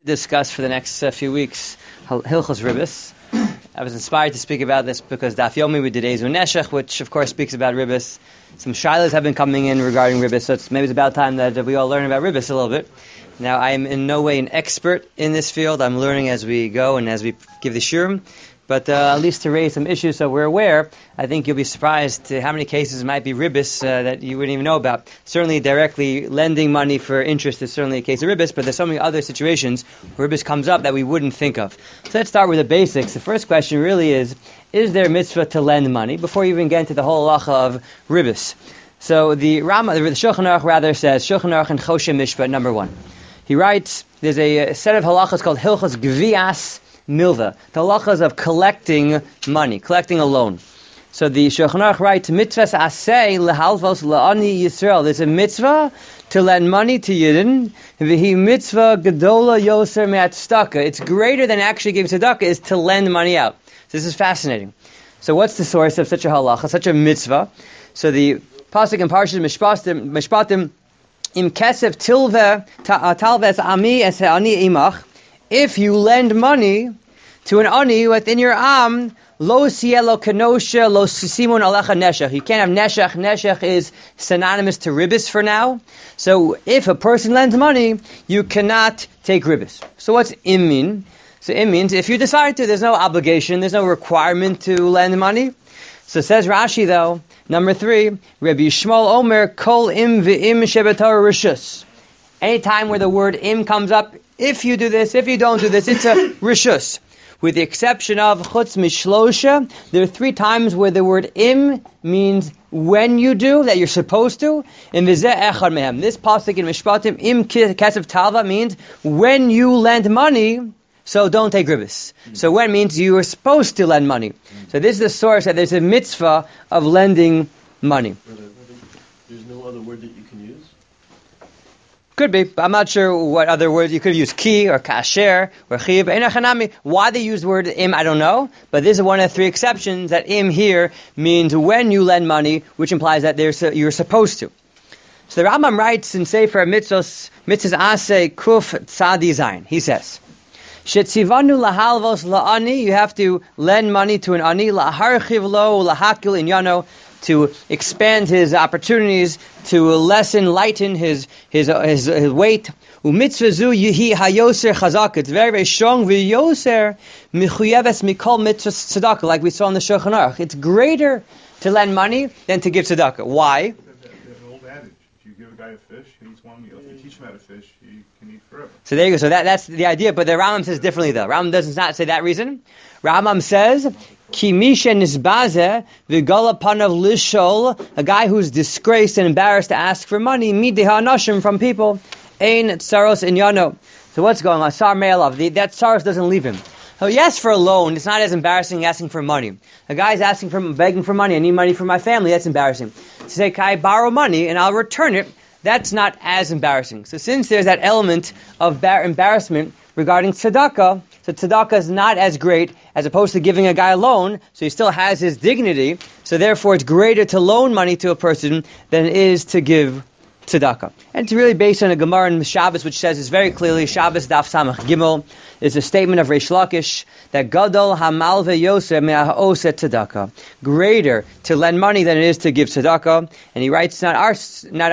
Discuss for the next few weeks Hilchos Ribbis. I was inspired to speak about this because Daf Yomi we did Ezu Neshech, which of course speaks about Ribbis. Some shilas have been coming in regarding Ribbis, so maybe it's about time that we all learn about Ribbis a little bit. Now, I am in no way an expert in this field. I'm learning as we go and as we give the shiurim. But at least to raise some issues so we're aware, I think you'll be surprised to how many cases might be ribbis that you wouldn't even know about. Certainly directly lending money for interest is certainly a case of ribbis, but there's so many other situations where ribbis comes up that we wouldn't think of. So let's start with the basics. The first question really is there a mitzvah to lend money before you even get into the whole halacha of ribbis? So the Shulchan Aruch rather says, Shulchan Aruch and Choshen Mishpat, number 1. He writes, there's a set of halachas called Hilchos Gvias Milva, the halachas of collecting money, collecting a loan. So the Shulchan Aruch writes, mitzvahs aseh lehalvos la'ani Yisrael. There's a mitzvah to lend money to Yidden. V'hi mitzvah gedola yoser me'at tzedakah. It's greater than actually giving tzedakah is to lend money out. So this is fascinating. So what's the source of such a halacha, such a mitzvah? So the pasuk in Parshas Mishpatim, im kesef tilve talves ami es ha'ani imach. If you lend money to an ani within your am, lo sielo kanosha, lo simun alecha neshach. You can't have neshach. Neshach is synonymous to ribbis for now. So if a person lends money, you cannot take ribbis. So what's im mean? So im means if you decide to, there's no obligation, there's no requirement to lend money. So says Rashi though, number 3, Rabbi Yishmael Omer, kol im v'im shebetar rishus. Anytime where the word im comes up, if you do this, if you don't do this, it's a rishus. With the exception of chutz mishlosha, there are 3 times where the word im means when you do, that you're supposed to. And v'zeh echad mehem. This pasuk in Mishpatim, im kesef talva, means when you lend money, so don't take ribbis. So when means you are supposed to lend money. So this is the source that there's a mitzvah of lending money. There's no other word that you can use? Could be, but I'm not sure what other words you could use. Ki or kasher or chiv. Why they use the word im, I don't know. But this is one of the 3 exceptions that im here means when you lend money, which implies that you're supposed to. So the Rambam writes in Sefer Mitzvos Aseh Kuf Tzadi Zayin. He says, Shetzivanu lahalvos la'ani, you have to lend money to an ani, laharchiv lo, lahakil inyano, to expand his opportunities, to lighten his weight. Umitzvazu yihi hayoser chazak. It's very, very strong. V'yoser michuyeves mikol mitzvah tzedakah, like we saw in the Shulchan Aruch. It's greater to lend money than to give tzedakah. Why? There's an old adage. If you give a guy a fish, he eats one meal. If you teach him how to fish, he can eat forever. So there you go. So that's the idea. But the Rambam says differently, though. Rambam does not say that reason. Rambam says, Ki misha nisbaze v'gala panav lishol, a guy who's disgraced and embarrassed to ask for money, mideha nashim, from people, ein tsaros inyano. So what's going on? Sar me'alav, that tsaros doesn't leave him. So he asks for a loan. It's not as embarrassing asking for money. A guy's begging for money. I need money for my family. That's embarrassing. To say, can I borrow money and I'll return it? That's not as embarrassing. So since there's that element of embarrassment regarding tzedakah, so tzedakah is not as great as opposed to giving a guy a loan, so he still has his dignity, so therefore it's greater to loan money to a person than it is to give tzedakah. And it's really based on a Gemara in Shabbos, which says it's very clearly, Shabbos Daf Samach Gimel, is a statement of Reish Lakish, that Gadol Hamal ve'Yoseh me'ha'oseh tzedakah. Greater to lend money than it is to give tzedakah. And he writes, not our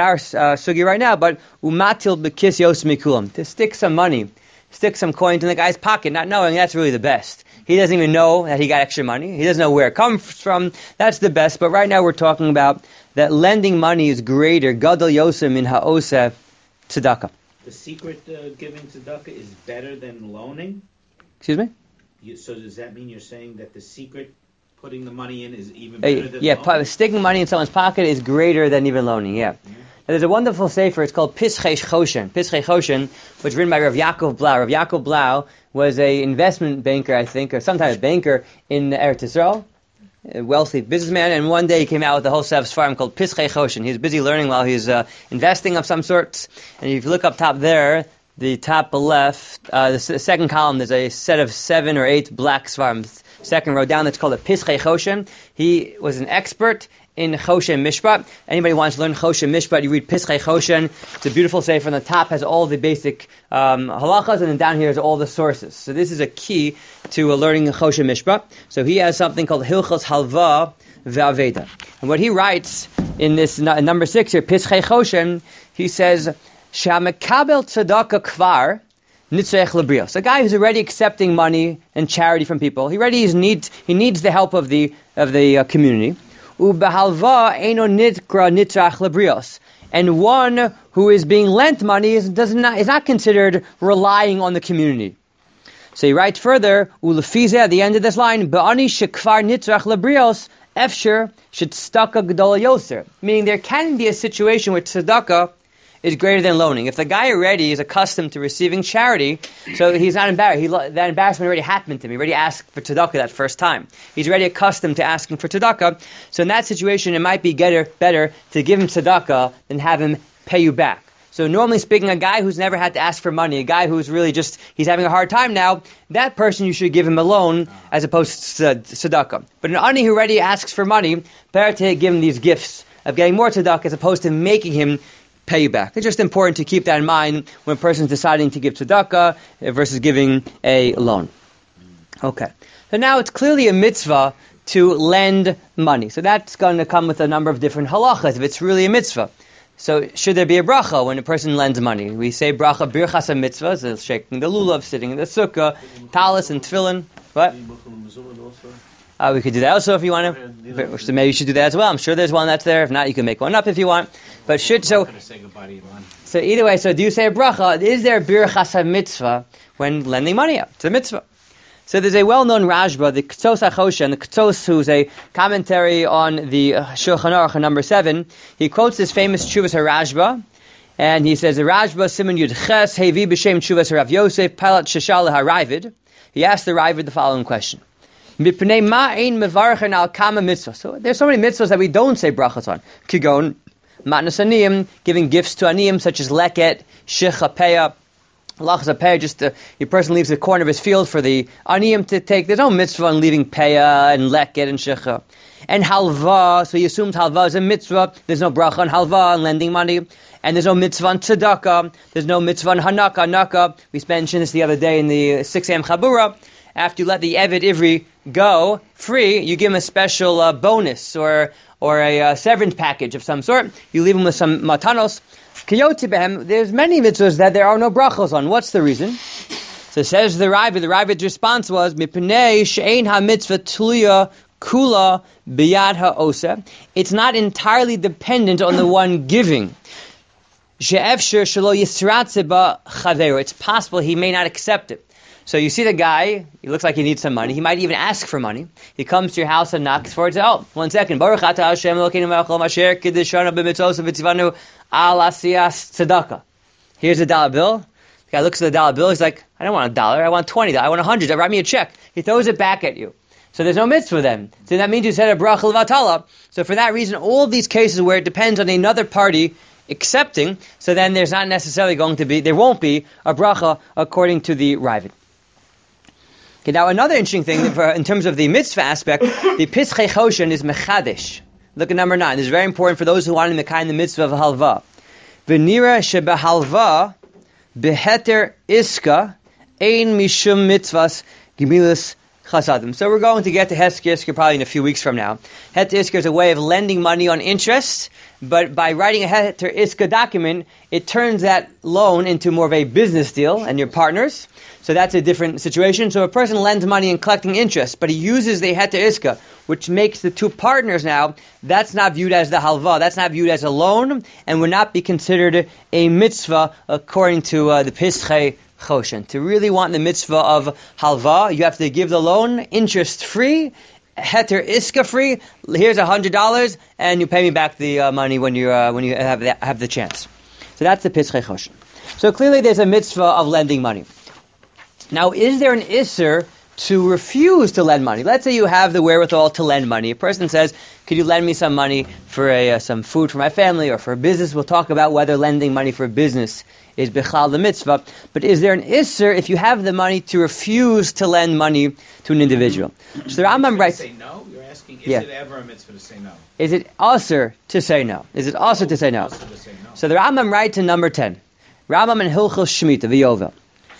sugi right now, but umatil b'kis yos mikulam, to stick some money, stick some coins in the guy's pocket, not knowing that's really the best. He doesn't even know that he got extra money. He doesn't know where it comes from. That's the best. But right now we're talking about that lending money is greater. Gadol yosem min ha'oseh tzedakah. The secret giving tzedakah is better than loaning? Excuse me? So does that mean you're saying that the secret putting the money in is even better than loaning? Yeah, sticking money in someone's pocket is greater than even loaning, yeah. Mm-hmm. There's a wonderful sefer, it's called Pischei Choshen. Pischei Choshen, which was written by Rav Yaakov Blau. Rav Yaakov Blau was an investment banker, I think, or some type of banker in Eretz Yisrael, a wealthy businessman, and one day he came out with a whole set of svarim called Pischei Choshen. He's busy learning while he's investing of some sorts. And if you look up top there, the top left, the second column, there's a set of 7 or 8 black svarim. Second row down, that's called a Pischei Choshen. He was an expert in Choshen Mishpat. Anybody wants to learn Choshen Mishpat, you read Pischei Choshen. It's a beautiful sefer. On the top has all the basic halachas, and then down here is all the sources. So this is a key to learning Choshen Mishpat. So he has something called Hilchos Halva Ve'aveda. And what he writes in this number 6 here, Pischei Choshen, he says, Sha'mekabel tzedakah kvar nitzrech lebrios. A guy who's already accepting money and charity from people. He needs the help of the community. Ubehalva eino nitkra nitzrach lebrios. And one who is being lent money is not considered relying on the community. So he writes further, ulefize at the end of this line, be'ani shekvar nitzrach lebrios efsher shetzdaka gedola yoser. Meaning there can be a situation where tzedakah is greater than loaning. If the guy already is accustomed to receiving charity, so he's not embarrassed. That embarrassment already happened to him. He already asked for tzedakah that first time. He's already accustomed to asking for tzedakah. So in that situation, it might be better to give him tzedakah than have him pay you back. So normally speaking, a guy who's never had to ask for money, a guy who's really he's having a hard time now, that person you should give him a loan as opposed to tzedakah. But an ani who already asks for money, better to give him these gifts of getting more tzedakah as opposed to making him pay you back. It's just important to keep that in mind when a person's deciding to give tzedakah versus giving a loan. Okay. So now it's clearly a mitzvah to lend money. So that's going to come with a number of different halachas if it's really a mitzvah. So should there be a bracha when a person lends money? We say bracha birchas mitzvah, so shaking the lulav, sitting in the sukkah, talis and tefillin. What? We could do that also if you want to. So maybe you should do that as well. I'm sure there's one that's there. If not, you can make one up if you want. But so either way, so do you say a bracha? Is there birchas mitzvah when lending money out? It's a mitzvah. So there's a well-known Rashba, the Ktos HaChoshen, the Ktos, who's a commentary on the Shulchan Aruch number 7. He quotes this famous Tshuvas HaRashba, and he says, Rashba Siman Yud Ches Hevi B'Shem Tshuvas HaRav Yosef Palat Sheshal HaRavid. He asked the Ravid the following question. Mipnei ma'ein mevarchen al kama mitzvah. So there's so many mitzvahs that we don't say brachas on. Kigon, matnas aniyim, giving gifts to aniyim, such as leket, shicha peya, lachas peya, just a person leaves the corner of his field for the aniyim to take. There's no mitzvah on leaving peya and leket and shicha. And halva, so he assumes halva is a mitzvah. There's no bracha on halva, on lending money. And there's no mitzvah on tzedakah. There's no mitzvah on hanaka. We mentioned this the other day in the 6 a.m. Chabura. After you let the Eved Ivri go free, you give him a special bonus or a severance package of some sort. You leave him with some matanos. Kiyoti behem, there's many mitzvahs that there are no brachos on. What's the reason? So says the Ravid's response was, Mipnei she'ein ha-mitzvah tluya kula biyad ha'osa. It's not entirely dependent on the one giving. She'efsher shelo yisratze ba chaveru. It's possible he may not accept it. So you see the guy, he looks like he needs some money. He might even ask for money. He comes to your house and knocks for it. Oh, 1 second. Baruch atah Hashem Elokeinu melech haolam asher kiddushanu b'mitzvos v'tzivanu al asiyas tzedakah. Here's a dollar bill. The guy looks at the dollar bill. He's like, I don't want $1. I want $20. I want $100. Write me a check. He throws it back at you. So there's no mitzvah then. So that means you said a bracha levatala. So for that reason, all of these cases where it depends on another party accepting, so then there's not necessarily there won't be a bracha according to the Ravid. Okay, now another interesting thing in terms of the mitzvah aspect, the Pischei Choshen is mechadesh. Look at number 9. This is very important for those who want to mekayim the mitzvah of halva. V'nira shebehalva beheter iska ein mishum mitzvahs gemilas chasadim. So we're going to get to Heter Iska probably in a few weeks from now. Heter Iska is a way of lending money on interest, but by writing a Heter Iska document, it turns that loan into more of a business deal and your partners. So that's a different situation. So a person lends money and collecting interest, but he uses the Heter Iska, which makes the two partners now, that's not viewed as the halva, that's not viewed as a loan, and would not be considered a mitzvah according to the Pischei Choshen. To really want the mitzvah of halva, you have to give the loan interest-free, Heter Iska free. Here's $100, and you pay me back the money when you have the chance. So that's the Pischei Choshen. So clearly there's a mitzvah of lending money. Now, is there an isser to refuse to lend money? Let's say you have the wherewithal to lend money. A person says, could you lend me some money for some food for my family or for a business? We'll talk about whether lending money for a business is bechal the mitzvah. But is there an isser if you have the money to refuse to lend money to an individual? So the Rambam writes... Say no? You're asking, is Yeah. it ever a mitzvah to say no? Is it usher to say no? Is it usher to say no? Also to say no. So the Rambam writes in number 10. Rambam in Hilchos Shemitah, V'yovel.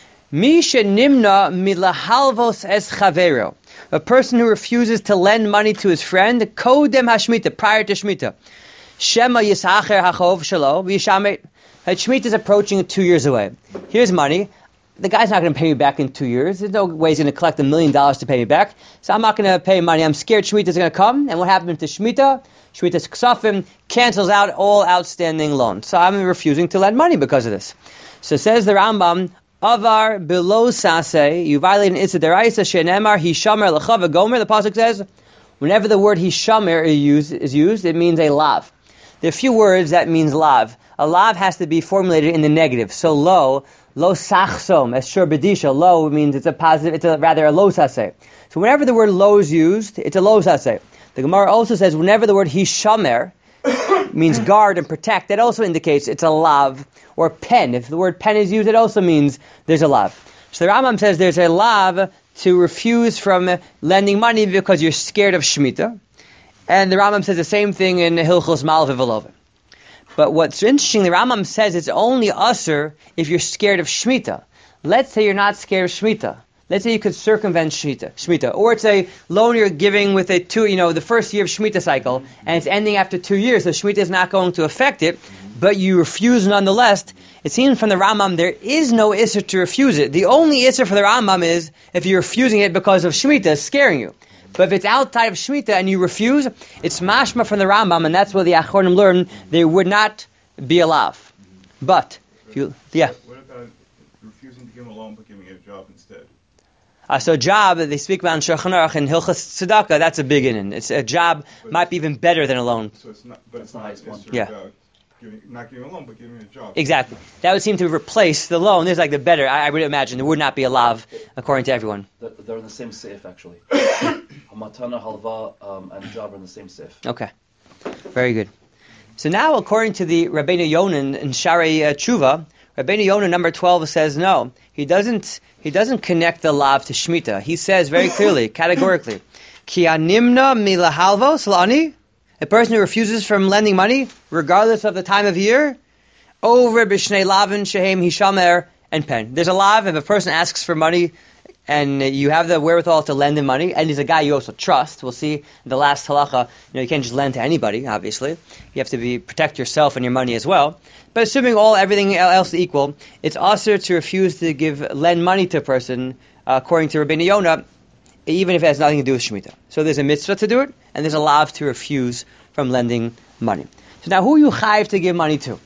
Mi shenimna milahalvos es chavero. A person who refuses to lend money to his friend, kodem hashmita, prior to Shemitah. Shema yisacher hachov shalo, v'yishamet. Shemitah is approaching 2 years away. Here's money. The guy's not going to pay me back in 2 years. There's no way he's going to collect $1 million to pay me back. So I'm not going to pay money. I'm scared Shemitah is going to come. And what happened to Shemitah? Shemitah's ksafim cancels out all outstanding loans. So I'm refusing to lend money because of this. So says the Rambam, Avar below saseh, you violate an Issa deraisa shenemar hishamer lechav gomer. The pasuk says, whenever the word hishamer is used, it means a lav. There are a few words that means lav. A lav has to be formulated in the negative. So lo sachsom, as shur bedisha, lo means it's a positive, it's rather a lo saseh. So whenever the word lo is used, it's a lo saseh. The Gemara also says whenever the word hishamer means guard and protect, that also indicates it's a lav. Or pen. If the word pen is used, it also means there's a lav. So the Rambam says there's a lav to refuse from lending money because you're scared of Shemitah. And the Rambam says the same thing in Hilchos Malva V'Lovin. But what's interesting, the Rambam says it's only usher if you're scared of Shemitah. Let's say you're not scared of Shemitah. Let's say you could circumvent Shemitah. Or it's a loan you're giving with the first year of Shemitah cycle, and it's ending after 2 years, so Shemitah is not going to affect it, but you refuse nonetheless. It seems from the Rambam there is no Isser to refuse it. The only Isser for the Rambam is if you're refusing it because of Shemitah scaring you. But if it's outside of Shemitah and you refuse, it's mashma from the Rambam, and that's what the Achronim learn, there would not be a lav. But, What about refusing to give him a loan but giving him a job instead? So a job, they speak about in Shulchan Aruch and Hilchos Tzedakah, that's a big in. It's a job might be even better than a loan. So it's not, but it's not about not giving a loan, but giving him a job. Exactly. That would seem to replace the loan. There's like the better. I would imagine there would not be a lav according to everyone. They're in the same seif actually. Hamatana, halva, and job are in the same seif. Okay. Very good. So now, according to the Rabbeinu Yonan in Sharei Tshuva, Rabbeinu Yonan number 12 says no. He doesn't connect the lav to Shemitah. He says very clearly, categorically, Ki animna milahalvos lani. A person who refuses from lending money, regardless of the time of year, over b'shnei lavin shehem hishamer and pen. There's a lav if a person asks for money and you have the wherewithal to lend him money, and he's a guy you also trust. We'll see in the last halacha, you can't just lend to anybody, obviously. You have to protect yourself and your money as well. But assuming everything else equal, it's also to refuse to lend money to a person, according to Rabbeinu Yonah, even if it has nothing to do with Shemitah. So there's a mitzvah to do it, and there's a lav to refuse from lending money. So now, who are you chayiv to give money to?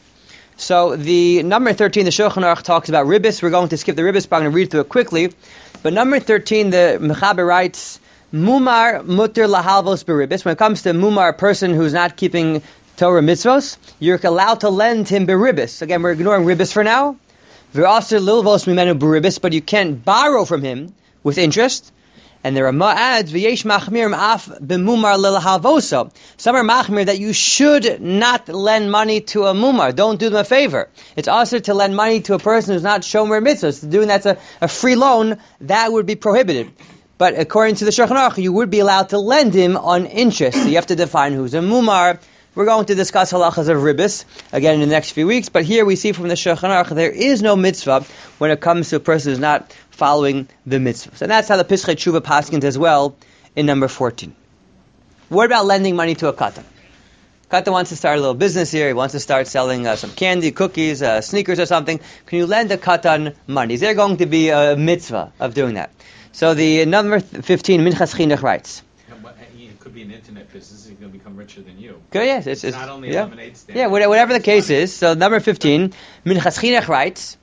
So the number 13, the Shulchan Aruch talks about ribbis. We're going to skip the ribbis, but I'm going to read through it quickly. But number 13, the Mechaber writes, Mumar mutter lahalvos beribbis. When it comes to mumar, a person who's not keeping Torah mitzvos, you're allowed to lend him beribbis. Again, we're ignoring ribbis for now. V'aser lilvos mimenu beribbis, but you can't borrow from him with interest. And there are ma'ads, v'yesh machmir af b'mumar lelahalvoso. Some are machmir that you should not lend money to a mumar. Don't do them a favor. It's also to lend money to a person who's not shomer mitzvahs. Doing that's a free loan, that would be prohibited. But according to the Shulchan Aruch, you would be allowed to lend him on interest. So you have to define who's a mumar. We're going to discuss halachas of ribbis again in the next few weeks. But here we see from the Shulchan Aruch there is no mitzvah when it comes to a person who's not following the mitzvahs. And that's how the Pischei Tshuva paskins as well in number 14. What about lending money to a katan? Katan wants to start a little business here. He wants to start selling some candy, cookies, sneakers or something. Can you lend a katan money? Is there going to be a mitzvah of doing that? So the number 15, Minchas Chinuch writes. It could be an internet business. He's going to become richer than you. Good, yes. It's not only a lemonade stand. Yeah, whatever the case is. So number 15, Minchas Chinuch writes,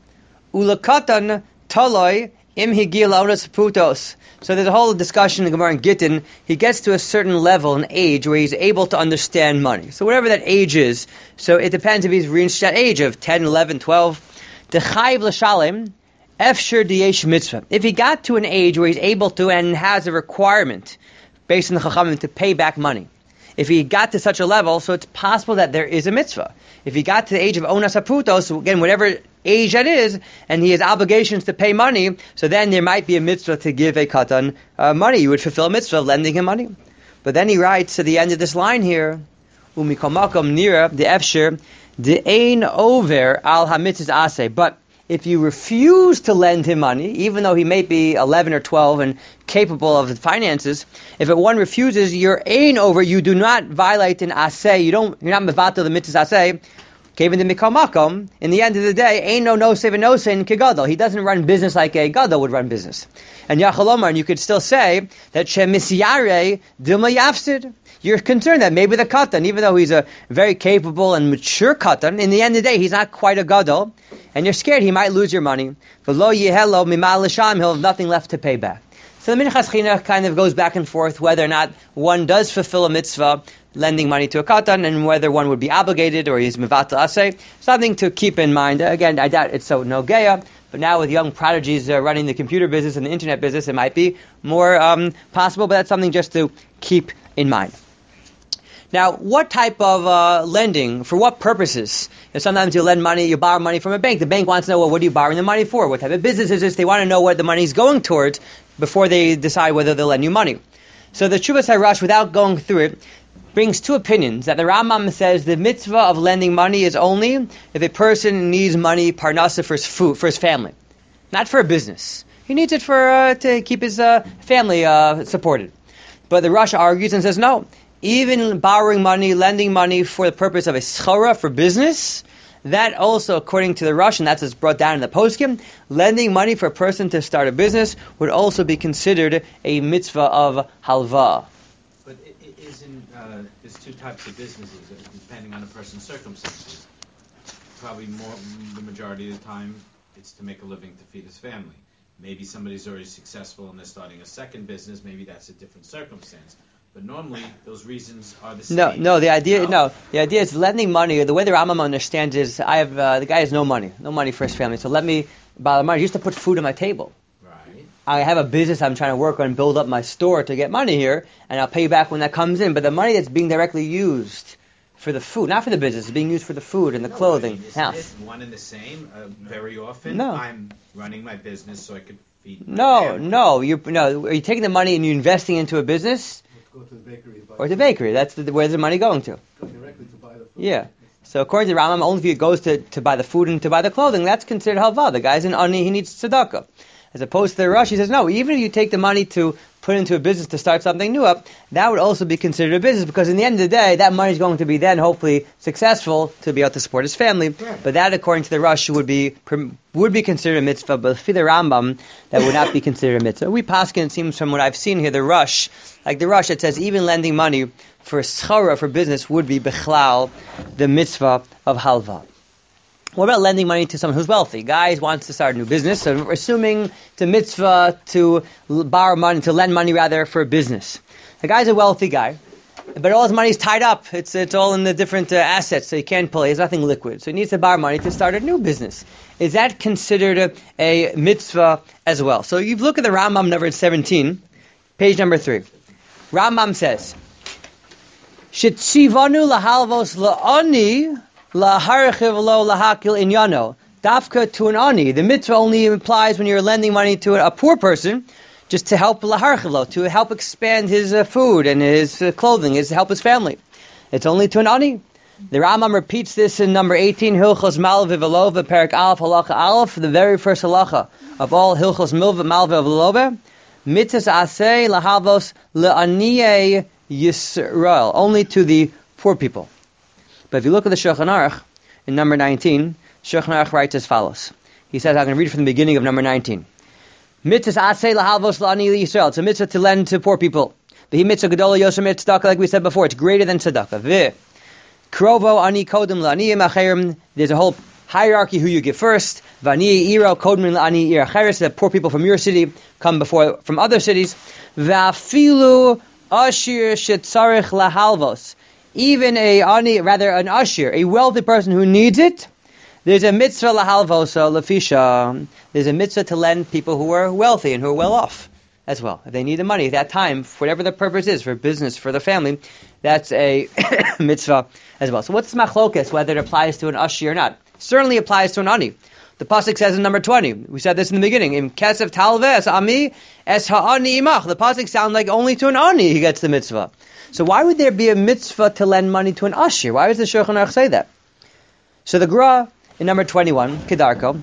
Ulakatan taloi im higil onas putos. So there's a whole discussion in Gemara in Gittin. He gets to a certain level, an age, where he's able to understand money. So whatever that age is, so it depends if he's reached that age of 10, 11, 12. The chayiv l'shalem, efshir diyesh mitzvah. If he got to an age where he's able to and has a requirement, based on the chachamim, to pay back money. If he got to such a level, so it's possible that there is a mitzvah. If he got to the age of onas haputos, again, whatever age that is, and he has obligations to pay money, so then there might be a mitzvah to give a katan money. You would fulfill a mitzvah of lending him money. But then he writes at the end of this line here, Umikomakom nira the efsher the ein over al hamitzis ase. But if you refuse to lend him money, even though he may be 11 or 12 and capable of the finances, if one refuses, you're ein over. You do not violate an aseh. You're not mevatel the mitzvah aseh. Given the mikal makom, in the end of the day, ain't no save and no sin kegadol. He doesn't run business like a gadol would run business. And Yachalomar, and you could still say that shemisyare dilma yafsid. You're concerned that maybe the katan, even though he's a very capable and mature katan, in the end of the day, he's not quite a gadol, and you're scared he might lose your money. V'lo yehelo mimal l'sham, he'll have nothing left to pay back. So the Minchas Chinuch kind of goes back and forth whether or not one does fulfill a mitzvah, lending money to a katan, and whether one would be obligated or he's mevatel aseh. Something to keep in mind. Again, I doubt it's so nogeya, but now with young prodigies running the computer business and the internet business, it might be more possible, but that's something just to keep in mind. Now, what type of lending, for what purposes? Sometimes you lend money, you borrow money from a bank. The bank wants to know, well, what are you borrowing the money for? What type of business is this? They want to know what the money is going towards before they decide whether they'll lend you money. So the Tshuvas HaRash, without going through it, brings two opinions. That the Rambam says the mitzvah of lending money is only if a person needs money, parnasa, for his food, for his family, not for a business. He needs it for to keep his family supported. But the Rosh argues and says no. Even borrowing money, lending money for the purpose of a schara, for business, that also, according to the Rosh, and that's what's brought down in the poskim, lending money for a person to start a business would also be considered a mitzvah of halva. But it isn't, there's two types of businesses, depending on a person's circumstances. Probably the majority of the time, it's to make a living to feed his family. Maybe somebody's already successful and they're starting a second business, maybe that's a different circumstance. But normally, those reasons are the same. The idea is lending money. The way the Rambam understands is, the guy has no money for his family. So let me borrow money just to put food on my table. Right. I have a business I'm trying to work on and build up my store to get money here, and I'll pay you back when that comes in. But the money that's being directly used for the food, not for the business, is being used for the food and the clothing. Isn't it one and the same? Very often, No. I'm running my business so I could feed my family. No. Are you taking the money and you're investing into a business? Go to the bakery. Or the bakery. That's where's the money going to? Go directly to buy the food. Yeah. So according to Rambam, only if he goes to buy the food and to buy the clothing, that's considered halva. The guy's an ani, he needs tzedakah. As opposed to the Rosh, he says, no, even if you take the money to put into a business to start something new up, that would also be considered a business, because in the end of the day, that money is going to be then hopefully successful to be able to support his family. Yeah. But that, according to the Rosh, would be considered a mitzvah, but for the Rambam, that would not be considered a mitzvah. We paskin, it seems from what I've seen here, the Rosh, it says even lending money for schara, for business, would be bechlal, the mitzvah of halva. What about lending money to someone who's wealthy? Guy wants to start a new business, so we're assuming it's a mitzvah to borrow money, to lend money rather, for a business. The guy's a wealthy guy, but all his money's tied up. It's all in the different assets, so he can't pull. He has nothing liquid, so he needs to borrow money to start a new business. Is that considered a mitzvah as well? So you look at the Rambam number 17, page number 3. Rambam says, "Shetzivanu lahalvos la'ani." Dafka to an ani. The mitzvah only implies when you're lending money to a poor person, just to help laharchivlo, to help expand his food and his clothing, to help his family. It's only to an ani. The Rambam repeats this in number 18, Hilchos Malve Velove, Perak Aleph, Halacha Aleph, the very first halacha of all Hilchos Malve Velove. Mitzvah aseh lahavos le'aniye Yisrael, only to the poor people. But if you look at the Shulchan Aruch, in number 19, Shulchan Aruch writes as follows. He says, I'm going to read it from the beginning of number 19. Mitzvah aseh lahavos la'ani Yisrael. It's a mitzvah to lend to poor people. The mitzvah gedola yosher mit tzedakah, like we said before, it's greater than tzedakah. V'eh krovo ani kodem la'ani acherim. There's a whole hierarchy who you give first. V'ani iro kodem la'ani ir acheris. The poor people from your city come before from other cities. V'afilu ashir shetzarich lahalvos. Even an ashir, a wealthy person who needs it, there's a mitzvah lahalvosa lefisha. There's a mitzvah to lend people who are wealthy and who are well off as well. If they need the money at that time, for whatever the purpose is, for business, for the family, that's a mitzvah as well. So what's machlokes, whether it applies to an ashir or not? Certainly applies to an ani. The pasuk says in number 20. We said this in the beginning. Im kesef talves ami es ha'ani imach. The pasuk sounds like only to an ani he gets the mitzvah. So why would there be a mitzvah to lend money to an ashir? Why does the Shulchan Aruch say that? So the Gra in number 21, Kedarko,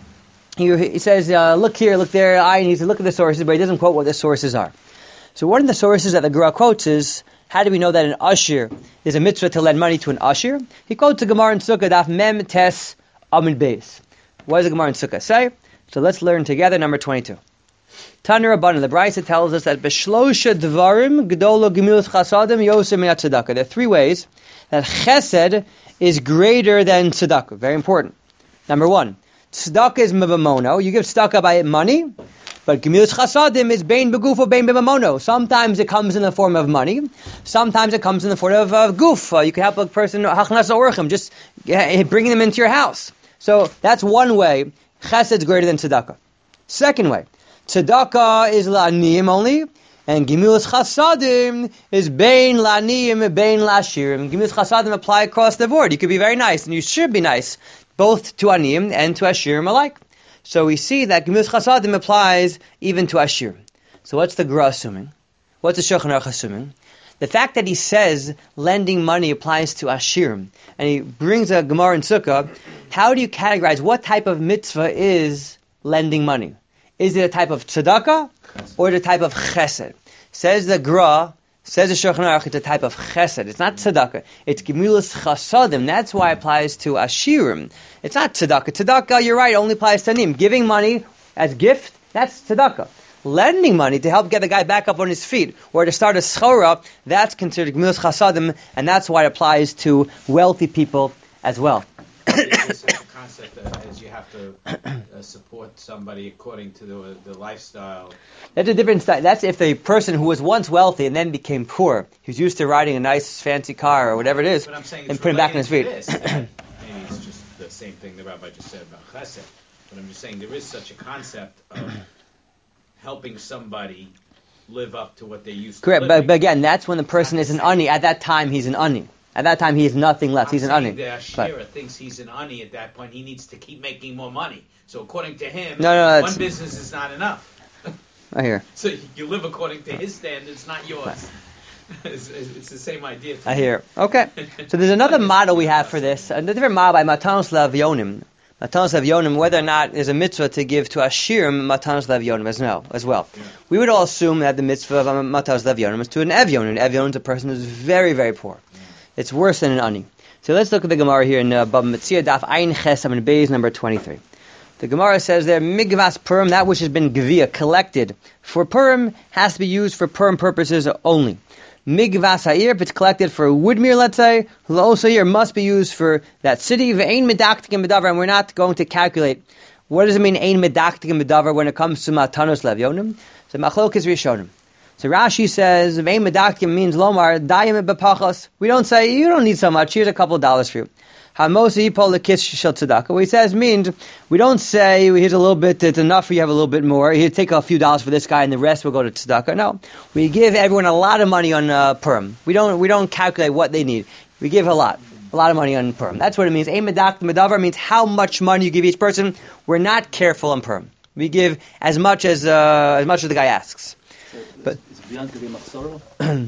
he says, look here, look there, and he says, look at the sources, but he doesn't quote what the sources are. So one of the sources that the Gra quotes is, how do we know that an ashir is a mitzvah to lend money to an ashir? He quotes the Gemara in Sukkah, Daf Mem Tes Amud Beis. What does the Gemara in Sukkah say? So let's learn together, number 22. Tanur Rabbanan, the Brisa tells us that B'shlosha Dvarim G'dolo Gemilut Chasadim Yosem Minat Tzedakah. There are three ways that Chesed is greater than Tzedakah. Very important. Number one, Tzedakah is Mevamono. You give Tzedakah by money, but Gemilut Chasadim is Bein Begufo, Bein Bevamono. Sometimes it comes in the form of money. Sometimes it comes in the form of guf. You can help a person, Hachnas Orchim, just bringing them into your house. So that's one way Chesed is greater than Tzedakah. Second way, Tzedakah is la'aniyim only, and Gemilut Chasadim is bein la'aniyim, bein la'ashirim. Gemilut Chasadim apply across the board. You could be very nice, and you should be nice, both to aniyim and to ashirim alike. So we see that Gemilut Chasadim applies even to ashirim. So what's the Gra assuming? What's the Shulchan Aruch assuming? The fact that he says lending money applies to ashirim, and he brings a Gemara in Sukkah, how do you categorize what type of mitzvah is lending money? Is it a type of tzedakah or a type of chesed? Says the Gra, says the Shulchan Aruch, it's a type of chesed. It's not tzedakah. It's gemilus chasadim. That's why it applies to ashirim. It's not tzedakah. Tzedakah, you're right, only applies to anim. Giving money as gift, that's tzedakah. Lending money to help get the guy back up on his feet or to start a schora, that's considered gemilus chasadim, and that's why it applies to wealthy people as well. It's a concept that is you have to support somebody according to the lifestyle. That's a different style. That's if the person who was once wealthy and then became poor, who's used to riding a nice fancy car or whatever it is, But I'm saying and put him back on his feet. Maybe it's just the same thing the rabbi just said about chesed. But I'm just saying there is such a concept of helping somebody live up to what they used to. Correct, but again, that's when the person is an ani. At that time, he's an ani. At that time, he has nothing left. He's an ani. The Ashira thinks he's an ani at that point. He needs to keep making more money. So according to him, one business is not enough. I hear. So you live according to his standards, not yours. Right. It's the same idea. I hear. Okay. So there's another model we have for this. A different model by Matanos Levyonim. Matanos Levyonim, whether or not there's a mitzvah to give to Ashirim Matanos Levyonim as well. Yeah. We would all assume that the mitzvah of Matanos Levyonim is to an Evyon. An Evyon is a person who's very, very poor. It's worse than an ani. So let's look at the Gemara here in Bava Metzia, Daf Ayin Ches Amud Beis, number 23. The Gemara says there, Migvas Purim, that which has been Gevia, collected for Purim, has to be used for Purim purposes only. Migvas Ha'ir, if it's collected for Woodmere, let's say, L'os Ha'ir must be used for that city. Ve'ein medaktikim b'davar, and we're not going to calculate. What does it mean, ein medaktikim b'davar, when it comes to Matanos Levyonim? So Machlokes Rishonim. So Rashi says, Ve'ein medaktikim means Lomar, dayim b'pachos. We don't say, you don't need so much, here's a couple of dollars for you. Hamosi yipol l'kis shel tzedakah. What he says means, we don't say, here's a little bit, it's enough for you, have a little bit more. Here, take a few dollars for this guy, and the rest will go to tzedakah. No, we give everyone a lot of money on Purim. We don't calculate what they need. We give a lot of money on Purim. That's what it means. Ein medaktim b'davar means how much money you give each person. We're not careful on Purim. We give as much as the guy asks. So but it's beyond Kedim Machzoro?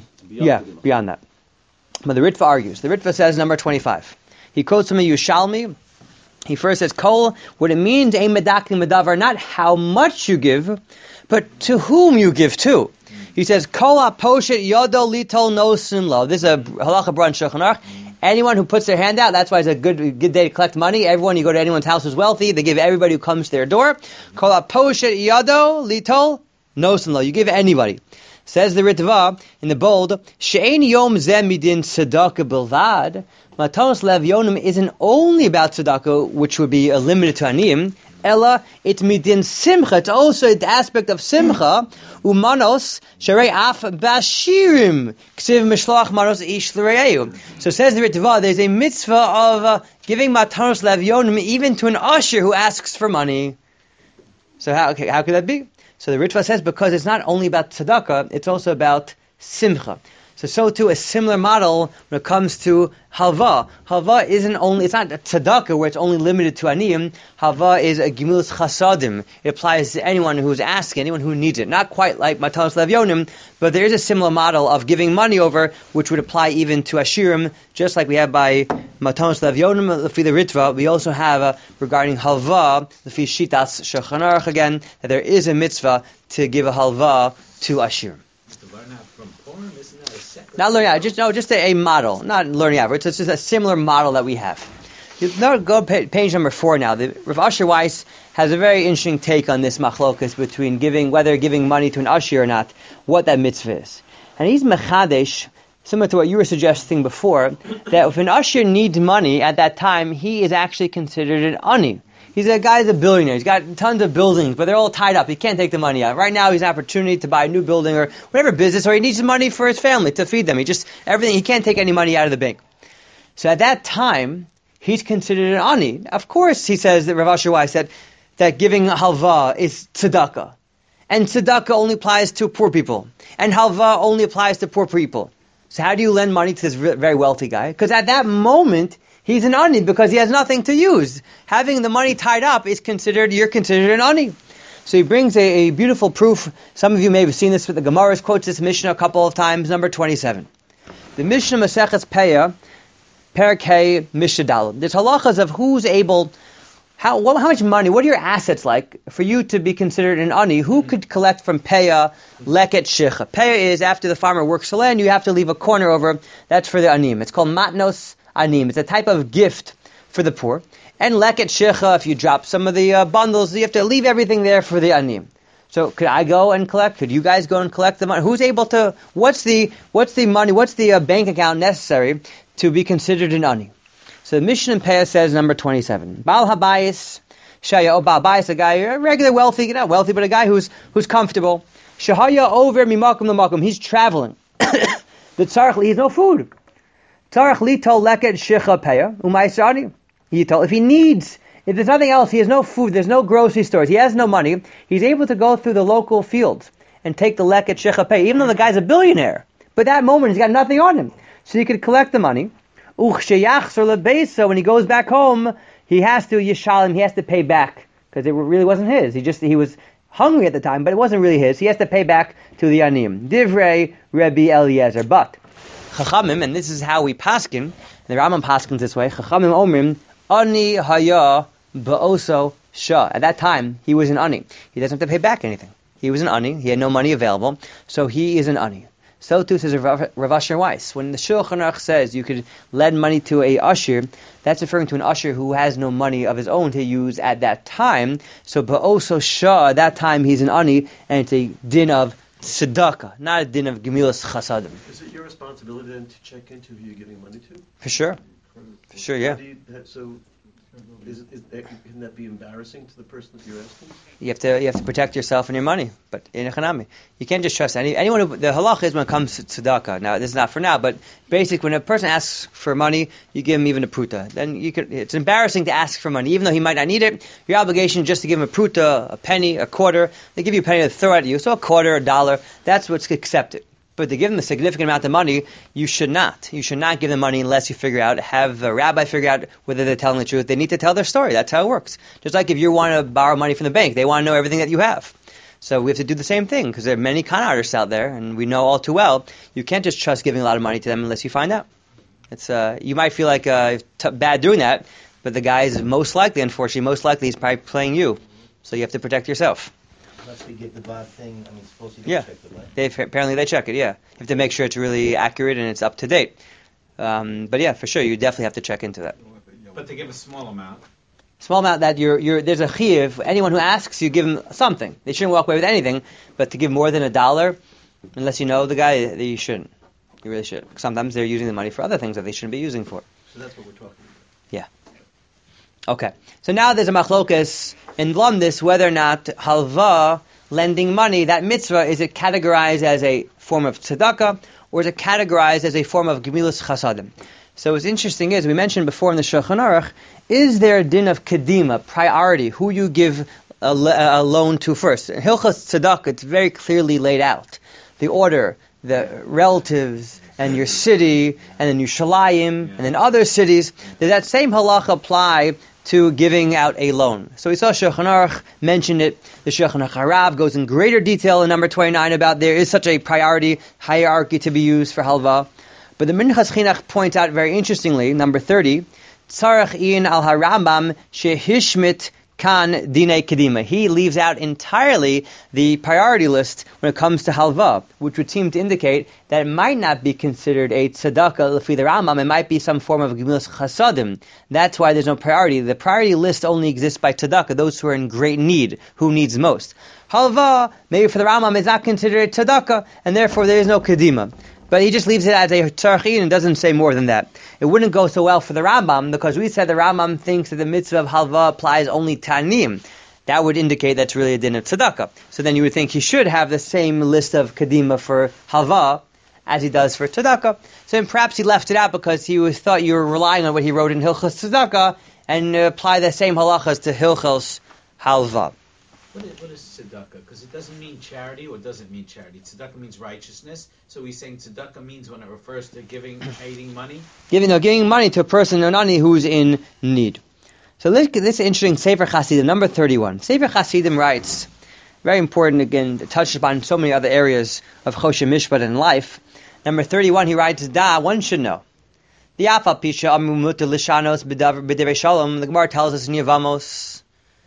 Beyond that. But the Ritva argues. The Ritva says number 25. He quotes from a Yushalmi. He first says, Kol, what it means, ein medaktim b'davar, not how much you give, but to whom you give to. He says, Kol ha-poshet yodo litol nosin lo. This is a halacha brunch Shulchan Aruch. Anyone who puts their hand out, that's why it's a good day to collect money. Everyone, you go to anyone's house who's wealthy, they give everybody who comes to their door. Kol ha-poshet yodo litol nosin lo. You give anybody. Says the Ritva in the bold, She'ein yom zeh midin tzedakah bilvad. Matanos Levyonim isn't only about tzedakah, which would be limited to aniyim. Ella, it's midin simcha. It's also the aspect of simcha. Umanos sharei af bashirim ksiv mishloach manos ish l'reyu. So says the Ritva, there's a mitzvah of giving Matanos Levyonim even to an usher who asks for money. So how could that be? So the Ritva says because it's not only about tzedakah, it's also about simcha. So too a similar model when it comes to halva. Halva it's not a tzedakah where it's only limited to aniyim. Halva is a gemilas chasadim. It applies to anyone who's asking, anyone who needs it. Not quite like matanos levyonim, but there is a similar model of giving money over, which would apply even to ashirim, just like we have by matanos levyonim, lefi the ritva. We also have regarding halva, lefi shitas Shulchan Aruch again, that there is a mitzvah to give a halva to ashirim. To learn out from Purim, isn't that a separate? Not learning out, just a model, not learning out. It's just a similar model that we have. You now go page number 4 now. Rav Asher Weiss has a very interesting take on this machlokas between whether giving money to an ashir or not, what that mitzvah is. And he's mechadesh, similar to what you were suggesting before, that if an ashir needs money at that time, he is actually considered an ani. He's a billionaire. He's got tons of buildings, but they're all tied up. He can't take the money out. Right now, he's an opportunity to buy a new building or whatever business, or he needs money for his family to feed them. He can't take any money out of the bank. So at that time, he's considered an ani. Of course, he says that Rav Asher Weiss said that giving halva is tzedakah. And tzedakah only applies to poor people. And halva only applies to poor people. So how do you lend money to this very wealthy guy? Because at that moment, he's an ani because he has nothing to use. Having the money tied up you're considered an ani. So he brings a beautiful proof. Some of you may have seen this, but the Gemara quotes this Mishnah a couple of times, number 27. The Mishnah Maseches Peah, Perkei Mishadal. There's halachas of who's able, how much money, what are your assets like for you to be considered an ani? Who could collect from Peah, Leket Shicha? Peah is after the farmer works the land, you have to leave a corner over. That's for the anim. It's called matnos anim. It's a type of gift for the poor. And leket shecha, if you drop some of the bundles, you have to leave everything there for the anim. So could I go and collect? Could you guys go and collect the money? Who's able to? What's the money? What's the bank account necessary to be considered an ani? So the Mishnah in Peah says number 27. Baal habayis shaya. Baal habayis, a guy, a regular wealthy, not wealthy, but a guy who's comfortable. Shahaya over mimakum lamakum. He's traveling. The tzarich, he has no food. Tzarich litol leket shecha Peah umaisani. If there's nothing else, he has no food, there's no grocery stores, he has no money, he's able to go through the local fields and take the leket shecha Peah, even though the guy's a billionaire. But that moment, he's got nothing on him. So he could collect the money. So when he goes back home, he has to yishalim, he has to pay back, because it really wasn't his. He was hungry at the time, but it wasn't really his. He has to pay back to the anim. Divrei Rebbe Eliezer. But Chachamim, and this is how we paskin, the Rambam paskins this way, Chachamim omrim, ani haya ba'oso shah. At that time, he was an ani. He doesn't have to pay back anything. He was an ani. He had no money available, so he is an ani. So too says Rav Asher Weiss. When the Shulchan Aruch says you could lend money to a usher, that's referring to an usher who has no money of his own to use at that time. So ba'oso shah, at that time he's an ani, and it's a din of tzedakah, not a din of gemilas chasadim. Is it your responsibility then to check into who you're giving money to? For sure. For sure, yeah. Can that be embarrassing to the person that you're asking? You have to protect yourself and your money. But in Echanami, you can't just trust anyone. The halach is when it comes to tzedakah. Now, this is not for now, but basically, when a person asks for money, you give him even a pruta. Then it's embarrassing to ask for money, even though he might not need it. Your obligation is just to give him a pruta, a penny, a quarter. They give you a penny to throw at you, so a quarter, a dollar. That's what's accepted. But to give them a significant amount of money, you should not. You should not give them money unless you have a rabbi figure out whether they're telling the truth. They need to tell their story. That's how it works. Just like if you want to borrow money from the bank, they want to know everything that you have. So we have to do the same thing, because there are many con artists out there, and we know all too well, you can't just trust giving a lot of money to them unless you find out. You might feel like bad doing that, but the guy is unfortunately, he's probably playing you. So you have to protect yourself. Unless they give the bad thing, supposedly they check it, right? Apparently they check it, yeah. You have to make sure it's really accurate and it's up to date. But yeah, for sure, you definitely have to check into that. But to give a small amount. Small amount that there's a chiyuv. Anyone who asks, you give them something. They shouldn't walk away with anything, but to give more than $1, unless you know the guy, you shouldn't. You really should. Sometimes they're using the money for other things that they shouldn't be using for. So that's what we're talking about. Yeah. Okay. So now there's a machlokas in Lumdis whether or not halva, lending money, that mitzvah, is it categorized as a form of tzedakah, or is it categorized as a form of gemilas chasadim? So what's interesting is, we mentioned before in the Shulchan Aruch, is there a din of kedima, priority, who you give a loan to first? In Hilchas Tzedakah, it's very clearly laid out. The order, the relatives and your city and then Yerushalayim and then other cities, does that same halacha apply to giving out a loan? So we saw Shulchan Aruch mentioned it. The Shulchan Aruch Harav goes in greater detail in number 29 about there is such a priority hierarchy to be used for halva. But the Minchas Chinuch points out very interestingly, number 30, Tzarech in al Harambam shehishmit kan dinei kedima. He leaves out entirely the priority list when it comes to halva, which would seem to indicate that it might not be considered a tzedakah lefi the Rambam. It might be some form of gemilas chasadim. That's why there's no priority. The priority list only exists by tzedakah, those who are in great need, who needs most. Halva, maybe for the Rambam, is not considered a tzedakah, and therefore there is no kedima. But he just leaves it as a tzarech and doesn't say more than that. It wouldn't go so well for the Rambam, because we said the Rambam thinks that the mitzvah of halva applies only to anim. That would indicate that's really a din of tzedakah. So then you would think he should have the same list of kedima for halva as he does for tzedakah. So then perhaps he left it out because he thought you were relying on what he wrote in Hilchos Tzedakah and apply the same halachas to Hilchos halva. What is tzedakah? Because it doesn't mean charity, or it doesn't mean charity. Tzedakah means righteousness. So he's saying tzedakah means when it refers to aiding money? Giving money to a person or nani who's in need. So this is interesting. Sefer Chasidim, number 31. Sefer Chasidim writes, very important again, it touches upon so many other areas of Choshen Mishpat in life. Number 31, he writes, one should know. The Afal Pisha Amumut Lishanos B'Devei Shalom. The Gemara tells us in Yevamos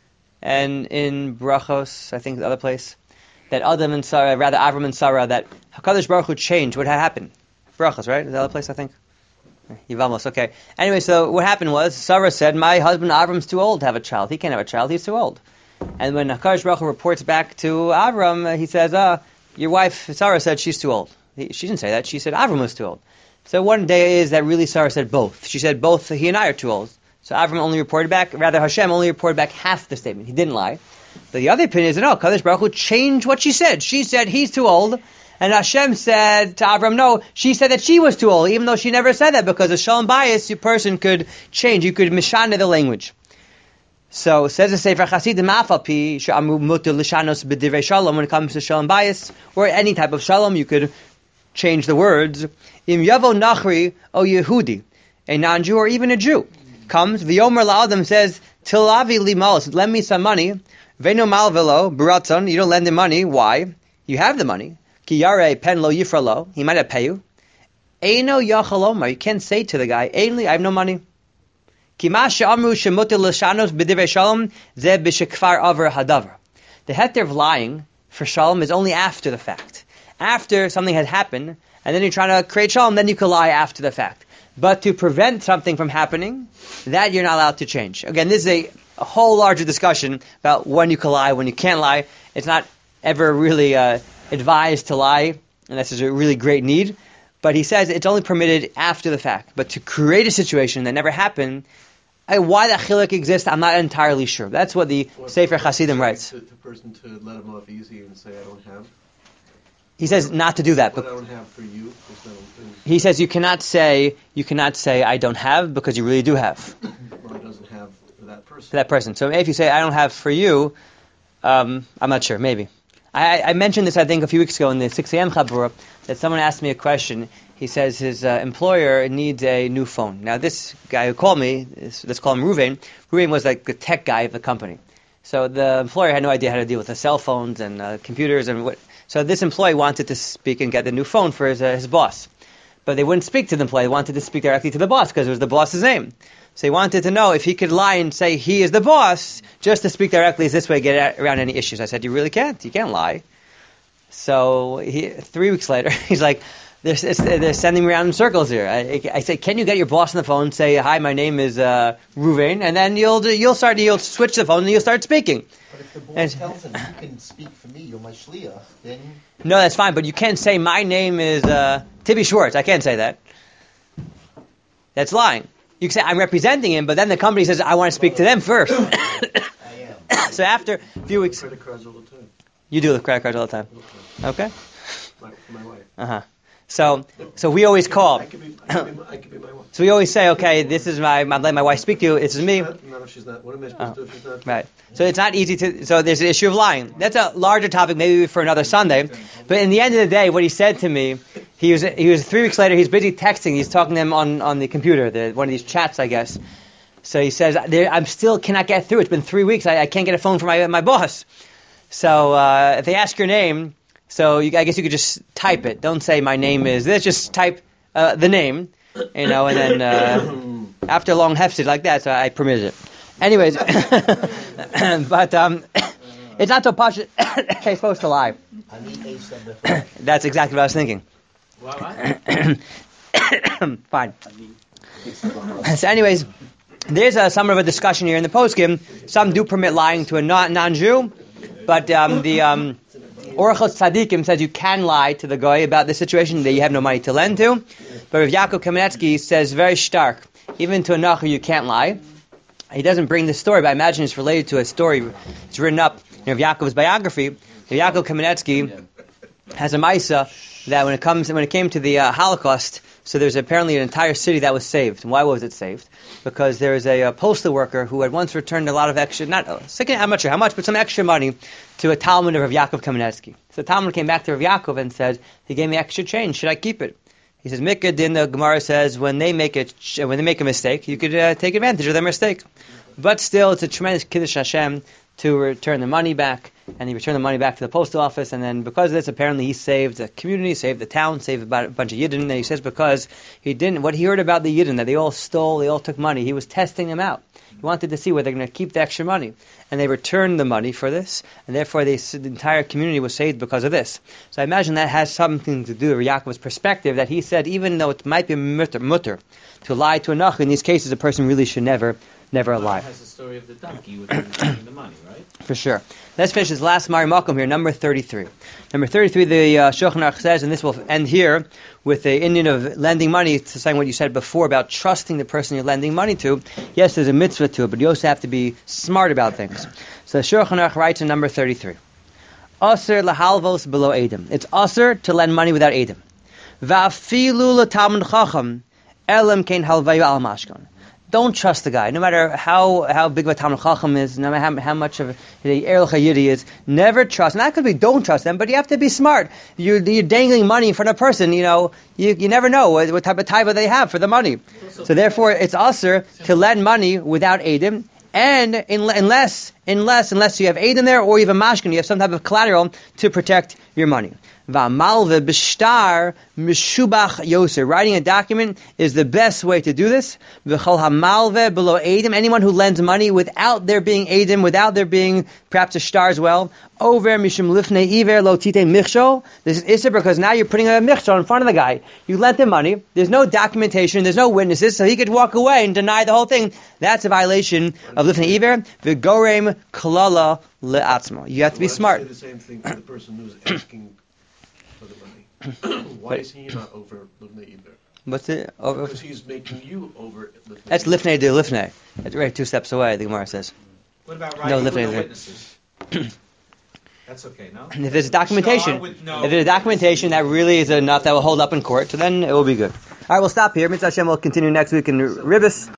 and in Brachos, I think the other place, that Adam and Sarah, rather Avram and Sarah, that HaKadosh Baruch Hu changed. What had happened? Brachos, right? Is the other place, I think? Yevamos, okay. Anyway, so what happened was, Sarah said, my husband Avram's too old to have a child. He can't have a child, he's too old. And when HaKadosh Baruch Hu reports back to Avram, he says, your wife, Sarah, said she's too old. She didn't say that, she said Avram was too old. So one day is that really Sarah said both. She said both he and I are too old. So Avram only reported back, rather Hashem only reported back half the statement. He didn't lie. But the other opinion is, no, Kadosh Baruch Hu changed what she said. She said he's too old, and Hashem said to Avram, no, she said that she was too old, even though she never said that, because a shalom bias, a person could change. You could mishana the language. So says the Sefer Chasidim, Afal Pi she'amu muter lishanos b'divrei shalom, when it comes to shalom bias, or any type of shalom, you could change the words. Im yavo nachri o Yehudi, a non-Jew or even a Jew, comes, v'yomer la'adam says, tilavi li malos, lend me some money, ve'no malvelo, b'ratzon, you don't lend him money, why? You have the money. Ki yare pen lo yifralo, he might have pay you. Eino yachalomar, you can't say to the guy, Ainli, I have no money. Ki ma she'amru shemuter l'shanos b'divrei shalom, ze b'shekfar aver hadavar. The heter of lying for shalom is only after the fact. After something has happened, and then you're trying to create shalom, then you can lie after the fact. But to prevent something from happening, that you're not allowed to change. Again, this is a whole larger discussion about when you can lie, when you can't lie. It's not ever really advised to lie, unless there's a really great need. But he says it's only permitted after the fact. But to ccreate a situation that never happened, why that chiluk exists, I'm not entirely sure. That's what the Sefer Chasidim writes. The person to let him off easy and say, I don't have. He says not to do that. What I don't have for you. He says you cannot say I don't have, because you really do have. Well, he doesn't have for that person. For that person. So if you say I don't have for you, I'm not sure. Maybe. I mentioned this, I think, a few weeks ago in the 6 a.m. Chabura, that someone asked me a question. He says his employer needs a new phone. Now, this guy who called me, let's call him Ruvain. Ruvain was like the tech guy of the company. So the employer had no idea how to deal with the cell phones and computers and what. So this employee wanted to speak and get the new phone for his boss. But they wouldn't speak to the employee. They wanted to speak directly to the boss because it was the boss's name. So he wanted to know if he could lie and say he is the boss just to speak directly. Is this way get around any issues? I said, you really can't. You can't lie. So 3 weeks later, he's like, they're sending me around in circles here. I say, can you get your boss on the phone and say, hi, my name is Ruvain, and then you'll switch the phone and you'll start speaking. But if the boss tells him, you can speak for me, you're my shliach, then... No, that's fine, but you can't say, my name is Tibi Schwartz. I can't say that. That's lying. You can say, I'm representing him, but then the company says, I want to speak to them first. I am. So after a few weeks... Credit cards all the time. You do with credit cards all the time. Okay? My wife. Uh-huh. So we always call. I could be my wife. So we always say, okay, this is my wife speak to you. This is me. Not if she's not. What am I supposed to do if she's not? Right. So it's not easy to. So there's an issue of lying. That's a larger topic, maybe for another Sunday. But in the end of the day, what he said to me, he was 3 weeks later. He's busy texting. He's talking to them on the computer, one of these chats, I guess. So he says, I'm still cannot get through. It's been 3 weeks. I can't get a phone from my boss. So if they ask your name, I guess you could just type it. Don't say my name is this. Just type the name, and then after a long hefsid like that, so I permitted it. Anyways, but it's not so posh. They're supposed to lie. That's exactly what I was thinking. Fine. So anyways, there's somewhat of a discussion here in the poskim. Some do permit lying to a non-Jew, but the Orchos Tzadikim says you can lie to the guy about the situation that you have no money to lend to. But Rav Yaakov Kamenetsky says very stark, even to a Nachu you can't lie. He doesn't bring this story, but I imagine it's related to a story. It's written up in Rav Yaakov's biography. Rav Yaakov Kamenetsky has a Maisa that when it came to the Holocaust, so there's apparently an entire city that was saved. And why was it saved? Because there was a postal worker who had once returned a lot of extra, I'm not sure how much, but some extra money to a Talmud of Rav Yaakov Kamenetsky. So the Talmud came back to Rav Yaakov and said, he gave me extra change, should I keep it? He says, Mikka Din, the Gemara says, when they make a mistake, you could take advantage of their mistake. But still, it's a tremendous Kiddush Hashem to return the money back, and he returned the money back to the postal office, and then because of this, apparently he saved the community, saved the town, saved about a bunch of Yidden, and he says because what he heard about the Yidden, that they all stole, they all took money, he was testing them out. He wanted to see whether they're going to keep the extra money. And they returned the money for this, and therefore the entire community was saved because of this. So I imagine that has something to do with Yaakov's perspective, that he said even though it might be mutter to lie to a Nachu, in these cases a person really should never lie. Has the story of the donkey with returning the money, right? For sure. Let's finish this last Mari Malcolm here, number 33. Number 33, the Shulchan Aruch says, and this will end here with the Indian of lending money, to saying what you said before about trusting the person you're lending money to. Yes, there's a mitzvah to it, but you also have to be smart about things. So the Shulchan Aruch writes in number 33, Aser lahalvos below Edom. It's aser to lend money without Edom. Va'afilu l'talmud chacham elam kein halvayu al mashkon. Don't trust the guy, no matter how big of a Talmud Chacham is, no matter how much of the Erlich HaYidi is. Never trust. And that could be don't trust them, but you have to be smart. You're dangling money in front of a person, you never know what type of taiva they have for the money. So therefore, it's aser to lend money without Edom, and unless you have Edom there, or you have a mashkin, you have some type of collateral to protect your money. Va'malve b'shtar mishubach yoser. Writing a document is the best way to do this. V'chol hamalve below Edom. Anyone who lends money without there being Edom, without there being perhaps a shtar as well. Over mishum lifnei iver lo tite michshol. This is Issa because now you're putting a michshol in front of the guy. You lent him money. There's no documentation. There's no witnesses, so he could walk away and deny the whole thing. That's a violation of lifnei iver. V'gorem klala le'atzmo. You have to be smart. Say the same thing for the person who's asking for the money. Why is he not over Lifnei Iber? What's it? Over? Because he's making you over Lifnei. That's Lifnei de Lifnei. That's right, 2 steps away, the Gemara says. What about writing with Lifnei no witnesses? That's okay, no? And if there's documentation, that really is enough that will hold up in court, so then it will be good. All right, we'll stop here. Mitzvah Hashem will continue next week in Ribbis.